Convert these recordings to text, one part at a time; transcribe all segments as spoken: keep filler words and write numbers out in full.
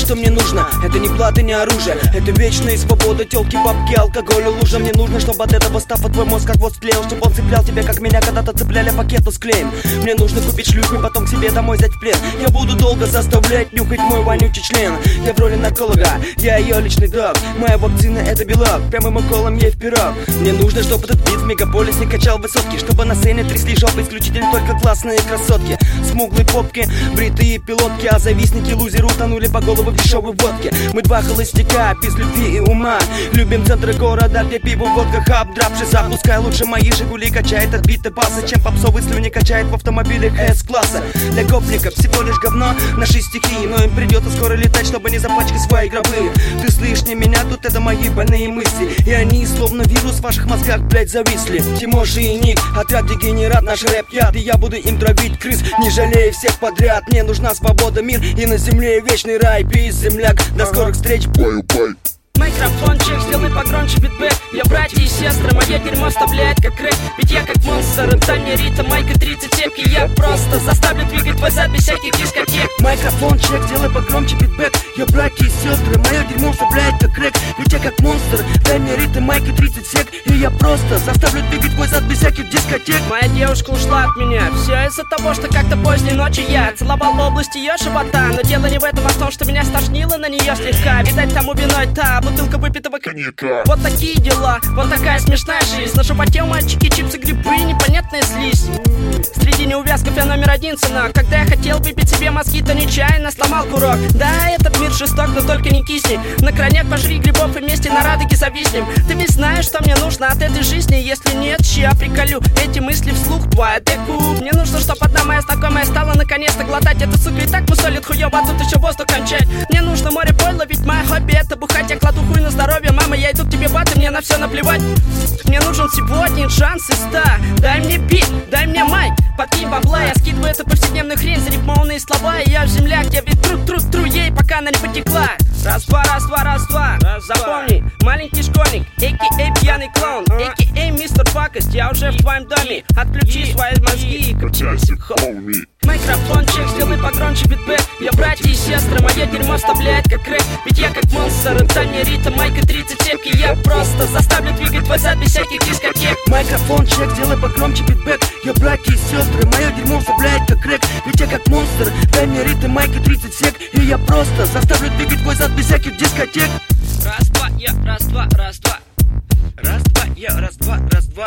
знаешь, что мне нужно? Это не плата, не оружие, это вечная свобода, тёлки, бабки, алкоголь и лужа. Мне нужно, чтобы от этого стафа твой мозг как вот склеил, чтобы он цеплял тебя, как меня когда-то цепляли пакеты с клеем. Мне нужно купить шлюху и потом к себе домой взять в плен. Я буду долго заставлять нюхать мой вонючий член. Я в роли нарколога, я ее личный дог. Моя вакцина это белок, прямым уколом ей в пирог. Мне нужно, чтобы этот бит в мегаполисе качал высотки, чтобы на сцене трясли жопы исключительно только классные красотки. Смуглые попки, бритые пилотки, а завистники лузеры утонули по голову в дешевой водке. Мы два холостяка, без любви и ума. Любим центры города, где пиво, водка, хаб, драпши, запускай лучше мои Жигули. Качает от биты баса, чем попсовый слюни качает в автомобилях С-класса. Для гопников всего лишь говно, наши стихи, но им придется скоро летать, чтобы не запачкать свои гробы. Ты слышишь, не меня, тут это мои больные мысли, и они словно вирус в ваших мозгах, блять, зависли. Тимоши и Ник, отряд дегенерат, наш рэп-яд, и я буду им травить крыс, не жалея всех подряд. Мне нужна свобода, мир, и на земле вечный рай. Пиз, земляк, до скорых встреч. Бай-бай. Микрофончик, сделай погромче битбэк. Я братья и сестры, мое дерьмо вставляет как рэп. Ведь я как монстр, это не ритм, майка тридцать семь. И я просто заставлю двигать твой зад без всяких дискотек. Микрофончик, сделай погромче битбэк. Я братья и сестры, мое дерьмо вставляет как рэп. Ведь я как монстр, дай мне ритм, майка тридцать семь. И я просто заставлю двигать твой зад без всяких дискотек. Моя девушка ушла от меня, все из-за того, что как-то поздней ночью я целовал в области ее живота. Но дело не в этом, а в том, что меня стошнило на нее слегка. Видать, тому виной та бутылка выпитого коньяка. Вот такие дела, вот такая смешная жизнь. На животе у мальчики чипсы, грибы, непонятная слизь. Среди неувязков я номер один, сынок. Когда я хотел выпить себе мозги, то нечаянно сломал курок. Да, этот мир жесток, но только не кисни. На крайняк пожри грибов и вместе на радуге зависнем. Ты ведь знаешь, что мне нужно от этой жизни. Если нет, ща приколю эти мысли вслух, твоя деку. Мне нужно, чтоб одна моя знакомая стала наконец-то глотать. Эта сука и так мусолит хуёво, а тут еще воздух кончать. Мне нужно море пойла, ведь моя хобби это бухать. Я кладу хуй на здоровье, мама, я иду к тебе бат, и мне на все наплевать. Мне нужен сегодня шанс и ста. Дай мне бит, дай мне майк, подкинь бабла. Я скидываю эту повседневную хрень, зарифмованные слова. И я в земляк, я ведь тру-тру-тру ей, пока она не потекла. Раз-два, раз-два, раз-два, раз, запомни, маленький школьник, а.к.а. пьяный клоун, а.к.а. мистер Пакость. Я уже в твоем доме, отключи свои мозги и качайся, хоуми. Микрофончик, сделай погромче битбэк. Я братья и сестры, мое дерьмо вставляет как рэп. Ведь я как монстр, это не ритм, майка тридцать семь. И я просто заставлю двигать твой зад без всяких дискотек. Микрофончик, сделай погромче битбэк. Я братья и сестры, мое дерьмо вставляет как рэп. Ведь я как монстр, дай мне ритм, майка тридцать семь. И я просто заставлю двигать твой зад без всяких дискотек. Раз-два, я, раз-два, раз-два. Раз-два, я, раз-два, раз-два.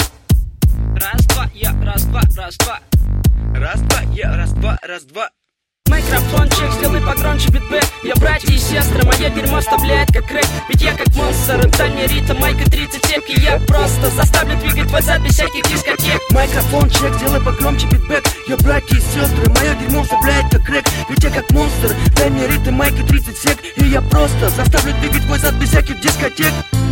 Раз-два, я, раз-два, раз-два. Раз-два, я, раз-два, раз-два. Микрофончик, сделай погромче битбэк. Я братья и сестры, мое дерьмо вставляет как рэп. Ведь я как монстр, это не ритм, майка тридцать семь. И я просто заставлю двигать твой зад без всяких дискотек. Микрофончик, сделай погромче битбэк. Я братья и сестры, мое дерьмо вставляет как рэп. Ведь я как монстр, дай мне ритм, майка тридцать семь. И я просто заставлю двигать твой зад без всяких дискотек.